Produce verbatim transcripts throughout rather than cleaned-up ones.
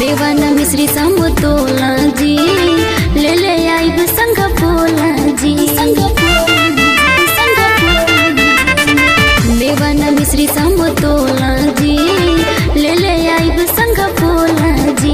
देवन मिश्री समतोला जी ले ले आइब संग पोला जी देवन मिश्री समतोला जी ले ले आइब संग पोला जी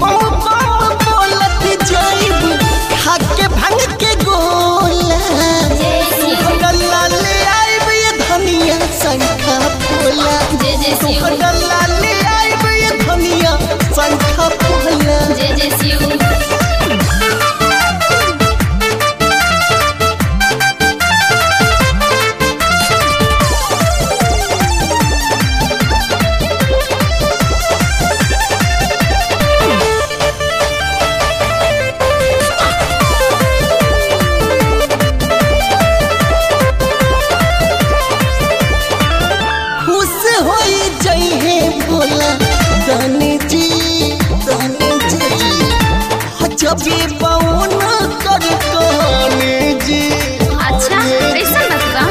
जब ये बाउन कर कहने जी अच्छा ऐसा लगता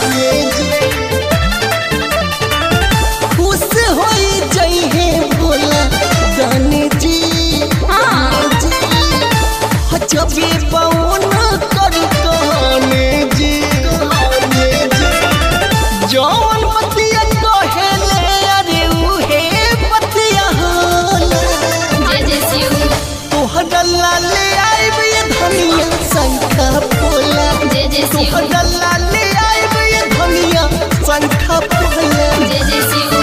खुश हो जाइए बोला जाने जी हाँ जब ये बाउन कर कहने जी जौन बतिया कहेले अरे उहे बतिया होला तोहरा ले आइब ये धनिया संखा पोला तोहरा ले आइब ये धनिया संखा पोला जय जय शिव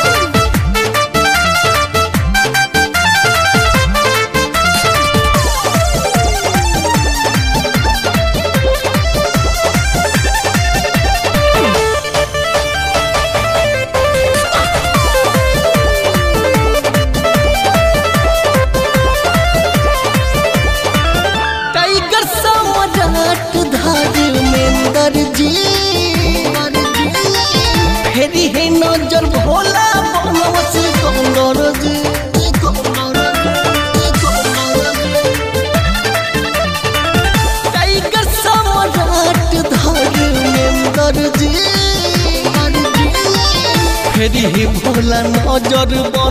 फेरी है नजर भोला बनवस गंगर जी टाइगर सम्राट धर्मेंद्र जी फेरी है भोला नजर